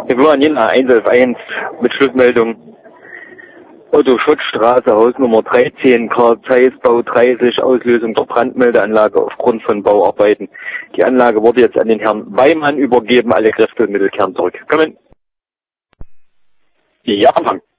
Wir waren Jena 111 mit Schlussmeldung. Otto Schottstraße, Hausnummer 13, Karl Zeiss, Bau 30, Auslösung der Brandmeldeanlage aufgrund von Bauarbeiten. Die Anlage wurde jetzt an den Herrn Weimann übergeben, alle Kräfte und Mittel kehren zurück. Kommen. Ja, Mann.